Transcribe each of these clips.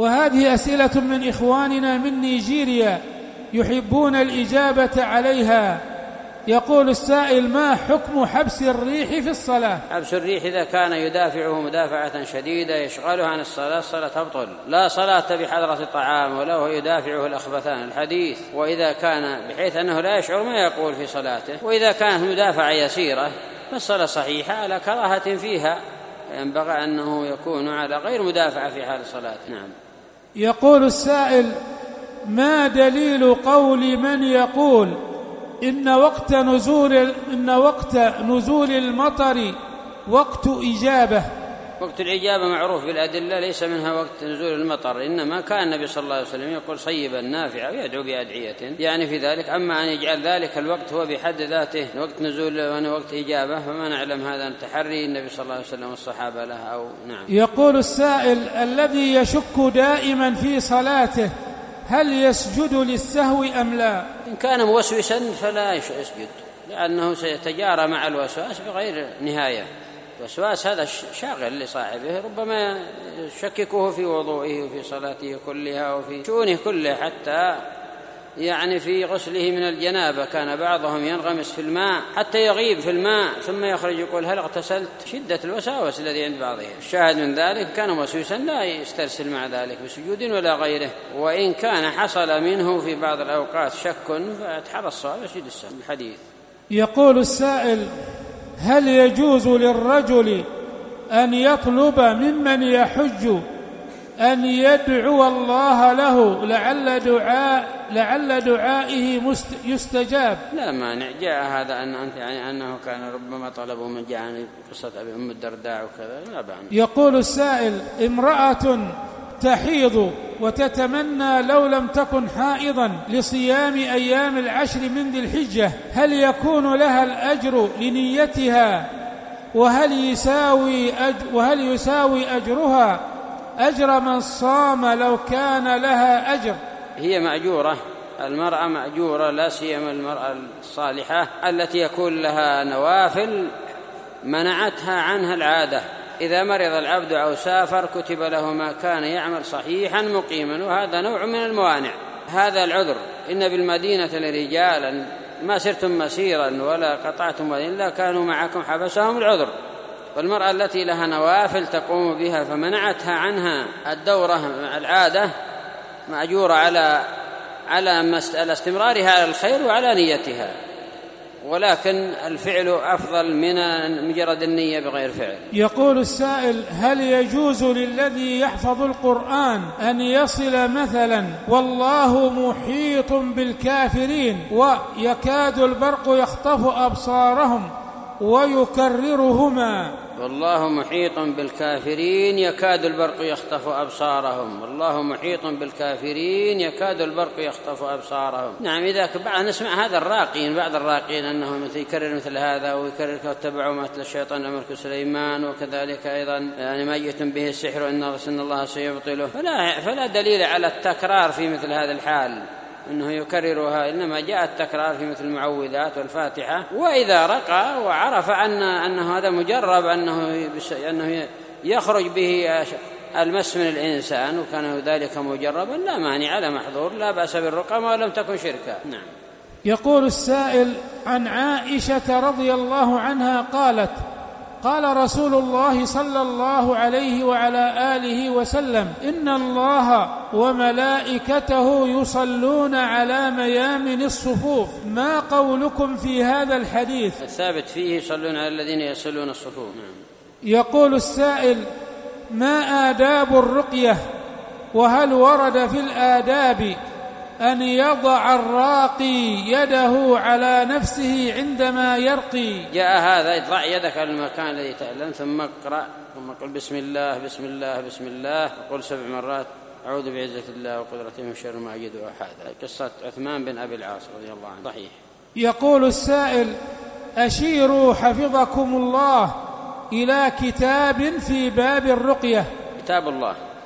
وهذه أسئلة من إخواننا من نيجيريا يحبون الإجابة عليها. يقول السائل: ما حكم حبس الريح في الصلاة؟ حبس الريح إذا كان يدافعه مدافعة شديدة يشغله عن الصلاة تبطل. لا صلاة بحضرة الطعام ولا هو يدافعه الأخبثان الحديث. وإذا كان بحيث أنه لا يشعر ما يقول في صلاته، وإذا كانت مدافعة يسيرة فالصلاة صحيحة على كراهة فيها، ينبغي أنه يكون على غير مدافعة في حال الصلاة. نعم. يقول السائل: ما دليل قول من يقول إن وقت نزول المطر وقت إجابة؟ وقت الإجابة معروف بالأدلة، ليس منها وقت نزول المطر، إنما كان النبي صلى الله عليه وسلم يقول صيبا نافعا ويدعو بأدعية يعني في ذلك. أما أن يجعل ذلك الوقت هو بحد ذاته وقت نزول وقت إجابة فما نعلم هذا تحري النبي صلى الله عليه وسلم والصحابة له أو نعم. يقول السائل: الذي يشك دائما في صلاته هل يسجد للسهو أم لا؟ إن كان موسوسا فلا يسجد، لأنه سيتجارى مع الوسواس بغير نهاية. الوسواس هذا شاغل لصاحبه، ربما يشككه في وضوئه وفي صلاته كلها وفي شؤونه كلها، حتى يعني في غسله من الجنابة كان بعضهم ينغمس في الماء حتى يغيب في الماء ثم يخرج يقول هل اغتسلت؟ شدة الوساوس الذي عند بعضهم. الشاهد من ذلك كان موسوسا لا يسترسل مع ذلك بسجود ولا غيره، وإن كان حصل منه في بعض الأوقات شك فاتحرى الصواب يسجد السهو الحديث. يقول السائل: هل يجوز للرجل أن يطلب ممن يحج أن يدعو الله له لعل دعائه يستجاب؟ لا مانع، جاء هذا أنه كان ربما طلبوا من جانب قصة أبي أم الدرداء وكذا، لا بأس. يقول السائل: امرأة تحيض وتتمنى لو لم تكن حائضا لصيام أيام العشر من ذي الحجة، هل يكون لها الأجر لنيتها؟ وهل يساوي أجرها أجر من صام لو كان لها أجر؟ هي مأجورة، المرأة مأجورة، لا سيما المرأة الصالحة التي يكون لها نوافل منعتها عنها العادة. إذا مرض العبد أو سافر كتب له ما كان يعمل صحيحا مقيما، وهذا نوع من الموانع. هذا العذر: إن بالمدينة لرجالا ما سرتم مسيرا ولا قطعتم إلا كانوا معكم حبسهم العذر. والمرأة التي لها نوافل تقوم بها فمنعتها عنها الدورة العادة مأجورة على استمرارها على الخير وعلى نيتها، ولكن الفعل أفضل من مجرد النية بغير فعل. يقول السائل: هل يجوز للذي يحفظ القرآن أن يصل مثلا والله محيط بالكافرين ويكاد البرق يخطف أبصارهم ويكررهما؟ والله محيط بالكافرين يكاد البرق يخطف أبصارهم، والله محيط بالكافرين يكاد البرق يخطف أبصارهم. نعم، إذا نسمع هذا بعض الراقين أنه يكرر مثل هذا ويكرر واتبعوا مثل الشيطان أمر سليمان، وكذلك أيضا يعني ميت به السحر إن الله سيبطله. فلا دليل على التكرار في مثل هذا الحال أنه يكررها، إنما جاء التكرار في مثل المعوذات والفاتحة. وإذا رقى وعرف أنه هذا مجرب أنه يخرج به المس من الإنسان وكان ذلك مجربا لا مانع على محظور، لا بأس بالرقى ما لم تكن شركا. نعم. يقول السائل: عن عائشة رضي الله عنها قالت: قال رسول الله صلى الله عليه وعلى آله وسلم: إن الله وملائكته يصلون على ميامن الصفوف، ما قولكم في هذا الحديث؟ الثابت فيه يصلون على الذين يصلون الصفوف. يقول السائل: ما آداب الرقية؟ وهل ورد في الآداب أن يضع الراقي يده على نفسه عندما يرقي؟ جاء هذا: اضع يدك على المكان الذي تألم ثم اقرأ ثم قل بسم الله بسم الله بسم الله، وقل 7 مرات أعوذ بعزة الله وقدرته من شر ما أجد أحد. قصة عثمان بن أبي العاص رضي الله عنه صحيح. يقول السائل: أشيروا حفظكم الله إلى كتاب في باب الرقية. كتاب الله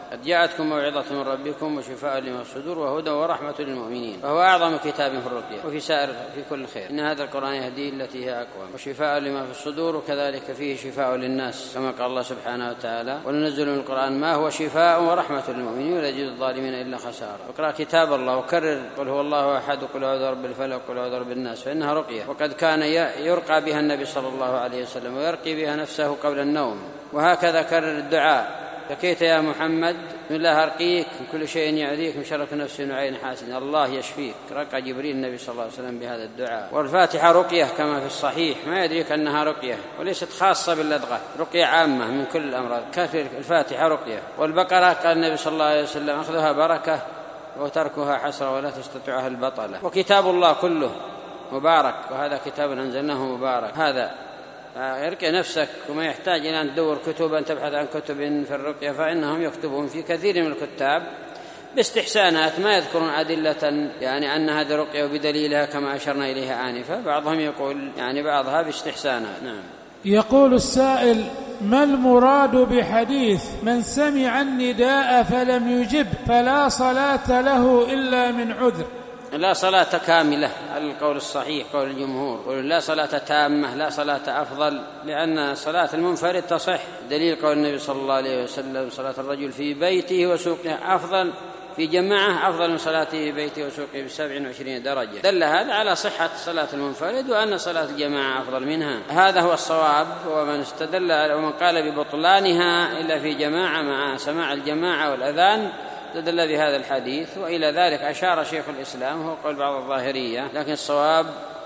قد جاءتكم موعظة من ربكم وشفاء لما في الصدور وهدى ورحمة للمؤمنين، فهو أعظم كتاب في الرقية في كل خير. إن هذا القرآن يهدي التي هي أقوم وشفاء لما في الصدور، وكذلك فيه شفاء للناس كما قال الله سبحانه وتعالى: وننزل من القرآن ما هو شفاء ورحمة للمؤمنين ولا يزيد الظالمين إلا خسارة. اقرأ كتاب الله وكرر قل هو الله أحد وقل أعوذ برب الفلق وقل أعوذ برب الناس، فإنها رقية، وقد كان يرقى بها النبي صلى الله عليه وسلم ويرقي بها نفسه قبل النوم. وهكذا كرر الدعاء: بكيت يا محمد بسم الله أرقيك من كل شيء يعذيك من شر نفس وعين حاسد، الله يشفيك. رقى جبريل النبي صلى الله عليه وسلم بهذا الدعاء. والفاتحة رقية كما في الصحيح، ما يدريك أنها رقية وليست خاصة باللدغة، رقية عامة من كل الأمراض. كافر الفاتحة رقية. والبقرة قال النبي صلى الله عليه وسلم: أخذها بركة وتركها حسرة ولا تستطيعها البطلة. وكتاب الله كله مبارك، وهذا كتاب أنزلناه مبارك. هذا ارقي نفسك، وما يحتاج إلى أن تدور كتبا تبحث عن كتب في الرقية، فإنهم يكتبون في كثير من الكتاب باستحسانات ما يذكرون أدلة يعني أن هذه رقية وبدليلها كما أشرنا إليها آنفا، بعضهم يقول يعني بعضها باستحسانات. نعم. يقول السائل: ما المراد بحديث من سمع النداء فلم يجب فلا صلاة له إلا من عذر؟ لا صلاة كاملة على القول الصحيح قول الجمهور، لا صلاة تامة، لا صلاة أفضل، لأن صلاة المنفرد تصح، دليل قول النبي صلى الله عليه وسلم: صلاة الرجل في بيته وسوقه أفضل في جماعة أفضل من صلاته في بيته وسوقه ب27 درجة. دل هذا على صحة صلاة المنفرد وأن صلاة الجماعة أفضل منها. هذا هو الصواب. ومن استدل ومن قال ببطلانها إلا في جماعة مع سماع الجماعة والأذان استدل بهذا الحديث، وإلى ذلك أشار شيخ الإسلام هو قول بعض الظاهرية، لكن الصواب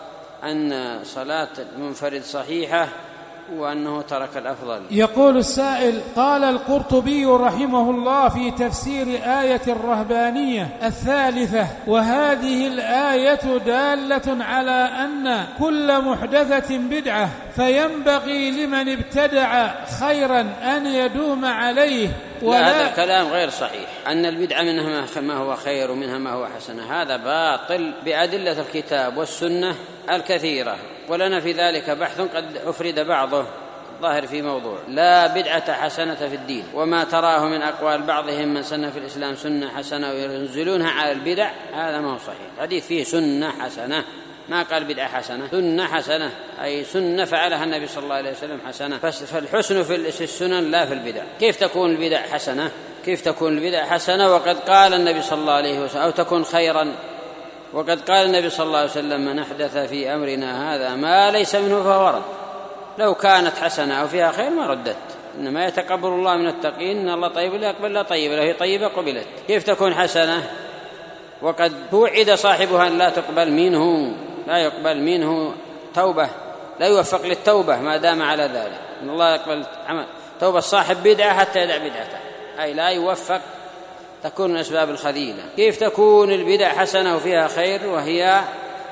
أن صلاة المنفرد صحيحة وأنه ترك الأفضل. يقول السائل: قال القرطبي رحمه الله في تفسير آية الرهبانية الثالثة: وهذه الآية دالة على أن كل محدثة بدعة، فينبغي لمن ابتدع خيرا أن يدوم عليه. هذا الكلام غير صحيح، أن البدعة منها ما هو خير ومنها ما هو حسن، هذا باطل بأدلة الكتاب والسنة الكثيرة، ولنا في ذلك بحث قد أفرد بعضه ظاهر في موضوع. لا بدعة حسنة في الدين، وما تراه من أقوال بعضهم من سن في الإسلام سنة حسنة وينزلونها على البدع، هذا ما هو صحيح. الحديث فيه سنة حسنة، ما قال بدعة حسنة، سنة حسنة، أي سنة فعلها النبي صلى الله عليه وسلم حسنة. فالحسن في السنن لا في البدع. كيف تكون البدع حسنة؟ كيف تكون البدع حسنة وقد قال النبي صلى الله عليه وسلم، أو تكون خيرا وقد قال النبي صلى الله عليه وسلم: من أحدث في أمرنا هذا ما ليس منه فهو رد. لو كانت حسنة أو فيها خير ما ردت، إنما يتقبل الله من التقين، إن الله طيب لا يقبل لا طيب، لو هي طيبة قبلت. كيف تكون حسنة وقد توعد صاحبها أن لا تقبل منه، لا يقبل منه توبة، لا يوفق للتوبة ما دام على ذلك، إن الله يقبل توبة صاحب بدعة حتى يدع بدعته، أي لا يوفق، تكون من أسباب الخذيلة. كيف تكون البدع حسنة وفيها خير وهي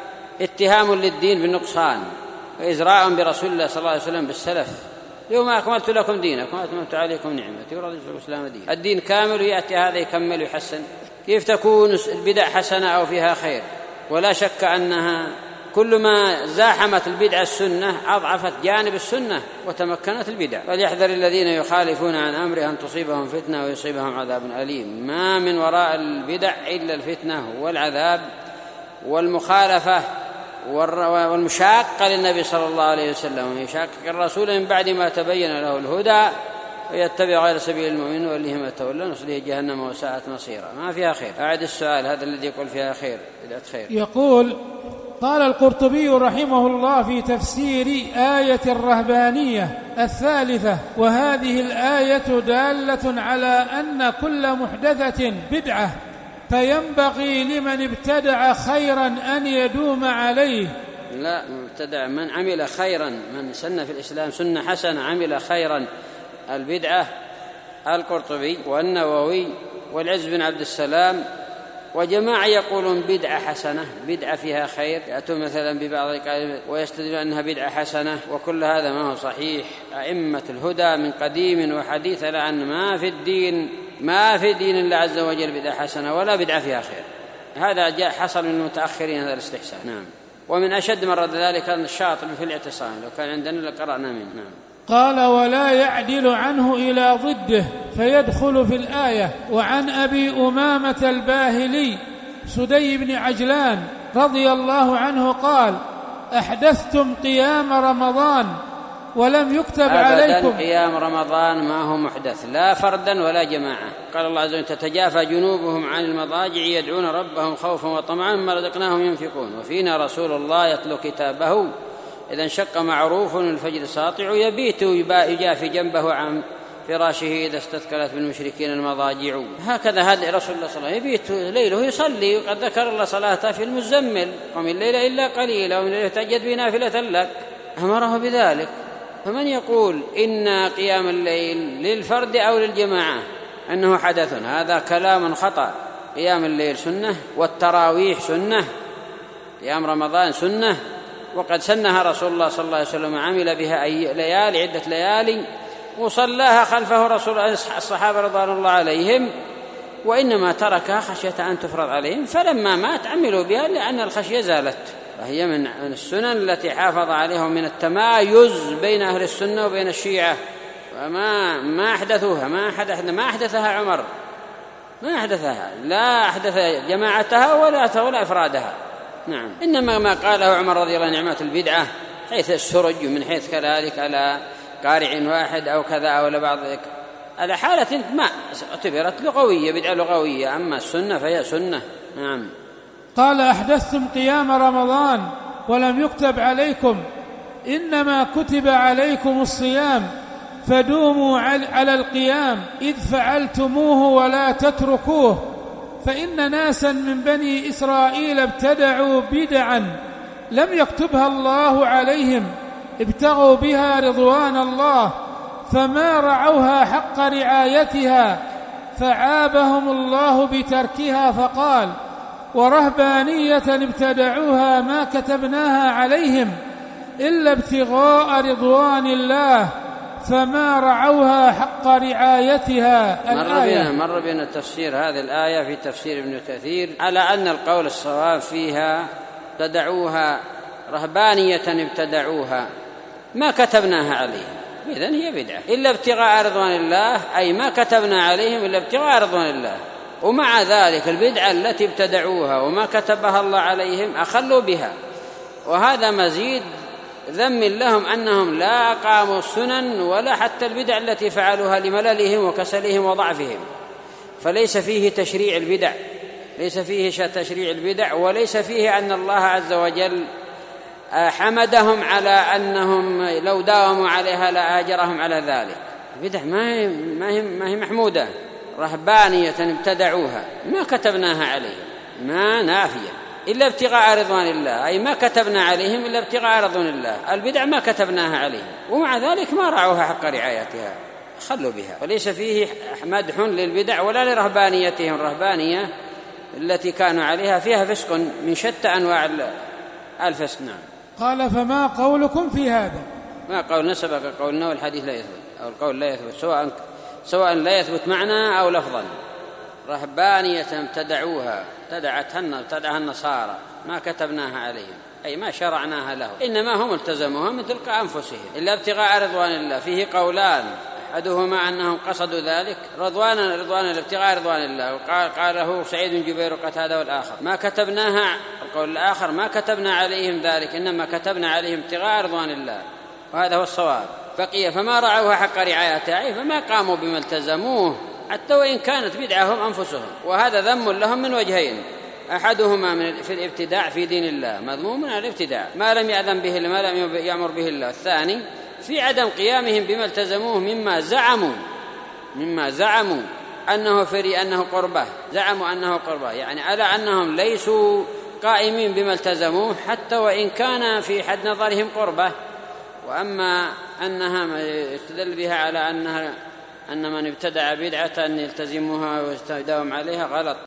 اتهام للدين بالنقصان وإزراء برسول الله صلى الله عليه وسلم بالسلف: اليوم أكملت لكم دينكم وأتممت عليكم نعمتي ورضيت لكم الإسلام دين. الدين كامل ويأتي هذا يكمل ويحسن. كيف تكون البدع حسنة أو فيها خير؟ ولا شك أنها كل ما زاحمت البدع السنة أضعفت جانب السنة وتمكنت البدع. فليحذر الذين يخالفون عن أمره أن تصيبهم فتنة ويصيبهم عذاب أليم. ما من وراء البدع إلا الفتنة والعذاب والمخالفة والمشاقة للنبي صلى الله عليه وسلم، ويشاقق الرسول من بعد ما تبين له الهدى ويتبع غير سبيل المؤمنين والله ما تولى نصليه جهنم وساءت مصيرا. ما فيها خير. أعد السؤال هذا الذي يقول فيها خير بدعة خير. يقول: قال القرطبي رحمه الله في تفسير آية الرهبانية الثالثة: وهذه الآية دالة على أن كل محدثة بدعة، فينبغي لمن ابتدع خيرا أن يدوم عليه. لا، مبتدع من عمل خيرا، من سن في الإسلام سنة حسنة عمل خيرا. البدعة القرطبي والنووي والعز بن عبد السلام وجماعة يقولون بدعة حسنة، بدعة فيها خير، يأتون مثلا ببعض الكلمات ويستدلون أنها بدعة حسنة، وكل هذا ما هو صحيح. أئمة الهدى من قديم وحديث لأن ما في دين الله عز وجل بدعة حسنة ولا بدعة فيها خير. هذا جاء حصل من المتأخرين هذا الاستحسان. نعم. ومن أشد من رد ذلك كان الشاطبي في الاعتصام، لو كان عندنا لقرأنا منه. نعم. قال: ولا يعدل عنه إلى ضده فيدخل في الآية. وعن أبي أمامة الباهلي سدي بن عجلان رضي الله عنه قال: أحدثتم قيام رمضان ولم يكتب عليكم. قيام رمضان ما هو محدث لا فردا ولا جماعة. قال الله عز وجل: تتجافى جنوبهم عن المضاجع يدعون ربهم خوفا وطمعا مما رزقناهم ينفقون. وفينا رسول الله يتلو كتابه إذا انشق معروف الفجر ساطع يبيت يجافي جنبه عن فراشه إذا استثقلت بالمشركين المضاجع. هكذا هذا رسول الله صلى الله عليه وسلم يبيت ليله يصلي. وقد ذكر الله صلاته في المزمل: قم الليل إلا قليلا ومن الليل تهجد بنافلة لك، أمره بذلك. فمن يقول إن قيام الليل للفرد أو للجماعة أنه حدث، هذا كلام خطأ. قيام الليل سنة، والتراويح سنة، قيام رمضان سنة، وقد سنها رسول الله صلى الله عليه وسلم، عمل بها ليالي عدة ليالي، وصلاها خلفه رسول الصحابة رضوان الله عليهم، وإنما تركها خشية أن تفرض عليهم، فلما مات عملوا بها لأن الخشية زالت. فهي من السنن التي حافظ عليهم من التمايز بين أهل السنة وبين الشيعة، وما أحدثوها، ما أحدثها عمر، ما أحدثها، لا أحدث جماعتها ولا إفرادها. نعم، إنما ما قاله عمر رضي الله عنه نعمة البدعة، حيث السرج، ومن حيث كذلك على قارع واحد أو كذا أو لبعض، على حالة ما اعتبرت لغوية، بدعة لغوية. أما السنة فهي سنة. نعم. قال: أحدثتم قيام رمضان ولم يكتب عليكم، إنما كتب عليكم الصيام فدوموا على القيام إذ فعلتموه ولا تتركوه، فإن ناسا من بني إسرائيل ابتدعوا بدعا لم يكتبها الله عليهم، ابتغوا بها رضوان الله فما رعوها حق رعايتها، فعابهم الله بتركها فقال: ورهبانية ابتدعوها ما كتبناها عليهم إلا ابتغاء رضوان الله فما رعوها حق رعايتها. الآية مر بنا تفسير هذه الآية في تفسير ابن كثير على أن القول الصواب فيها: ابتدعوها رهبانية ابتدعوها ما كتبناها عليهم، إذن هي بدعة. إلا ابتغاء رضوان الله، أي ما كتبنا عليهم إلا ابتغاء رضوان الله. ومع ذلك البدعة التي ابتدعوها وما كتبها الله عليهم أخلوا بها، وهذا مزيد ذم لهم أنهم لا أقاموا السنن ولا حتى البدع التي فعلوها لمللهم وكسلهم وضعفهم. فليس فيه تشريع البدع، ليس فيه تشريع البدع، وليس فيه أن الله عز وجل حمدهم على أنهم لو داوموا عليها لآجرهم على ذلك. البدع ما هي محمودة. رهبانية ابتدعوها ما كتبناها عليهم، ما نافية، إلا ابتغاء رضوان الله، أي ما كتبنا عليهم إلا ابتغاء رضوان الله. البدع ما كتبناها عليهم، ومع ذلك ما رعوها حق رعايتها، خلوا بها. وليس فيه مدح للبدع ولا لرهبانيتهم. الرهبانية التي كانوا عليها فيها فسق من شتى أنواع الفسق. نعم. قال: فما قولكم في هذا؟ ما قولنا سبق قولنا، والحديث لا يثبت، أو القول لا يثبت، سواء لا يثبت معنى أو لفظا. رهبانية ابتدعوها، ابتدعها النصارى ما كتبناها عليهم، أي ما شرعناها لهم، إنما هم التزموها من تلقاء أنفسهم إلا ابتغاء رضوان الله. فيه قولان، أحدهما أنهم قصدوا ذلك رضوان ابتغاء رضوان الله، قاله سعيد جبير قتادة والآخر ما كتبناها. القول الآخر ما كتبنا عليهم ذلك، إنما كتبنا عليهم ابتغاء رضوان الله، وهذا هو الصواب. بقي فما رعوها حق رعايتها، فما قاموا بما التزموه حتى وإن كانت بدعهم أنفسهم. وهذا ذم لهم من وجهين: أحدهما في الابتداع في دين الله، مذموم من الابتداع ما لم يأذن به، ما لم يأمر به الله. الثاني في عدم قيامهم بما التزموه مما زعموا أنه قربة، زعموا أنه قربة، يعني على أنهم ليسوا قائمين بما التزموه حتى وإن كان في حد نظرهم قربة. وأما أنها يستدل بها على أن من ابتدع بدعة يلتزمها ويستداوم عليها غلط.